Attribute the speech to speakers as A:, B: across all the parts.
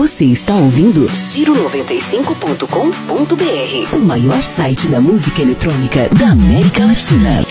A: Você está ouvindo Giro95.com.br, o maior site da música eletrônica da América Latina.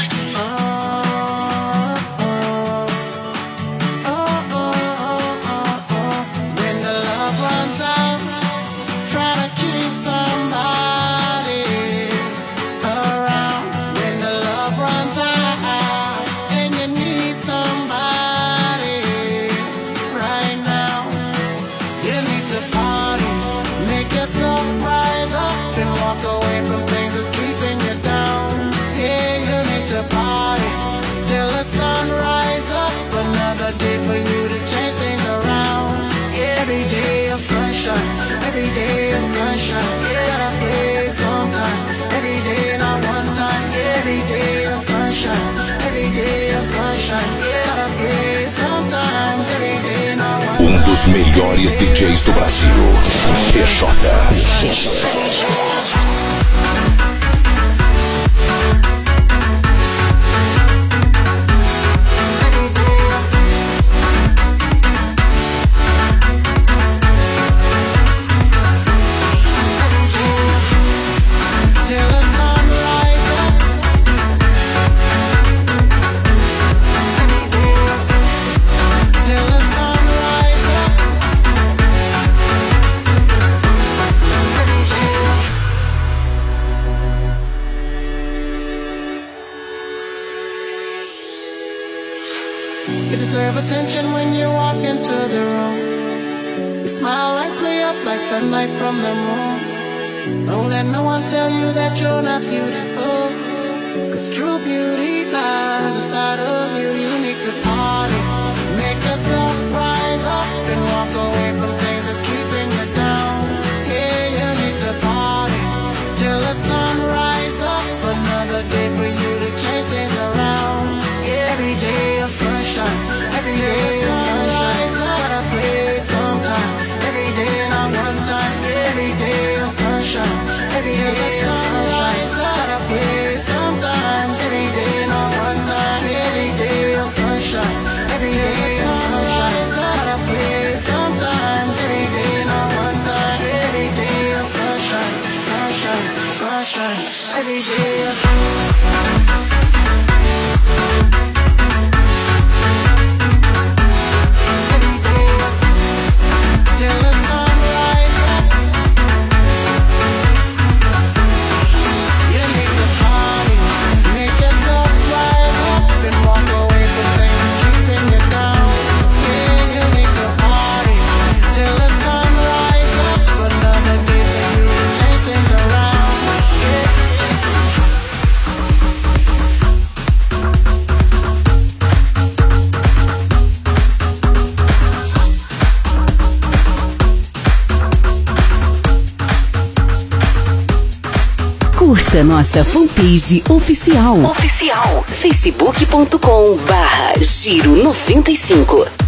B: Um dos melhores DJs do Brasil, PJ.
C: You deserve attention when you walk into the room. Your smile lights me up like the light from the moon. Don't let no one tell you that you're not beautiful, 'cause true beauty lies inside of you. You need to party, make yourself rise up and walk away from things that's keeping you down. Yeah, you need to party till the sun rises up. Another day for you to change things around. Yeah, every day of sunshine, every day of sunshine. Gotta play sometime, every day not one time. Every day of sunshine, every day of sunshine. Gotta play sometimes, every day not one time. Every day of sunshine, every day of sunshine. Gotta play sometimes, every day not one time. Every day of sunshine, sunshine, sunshine. Every day of
A: Curta nossa fanpage oficial. Facebook.com/Giro95.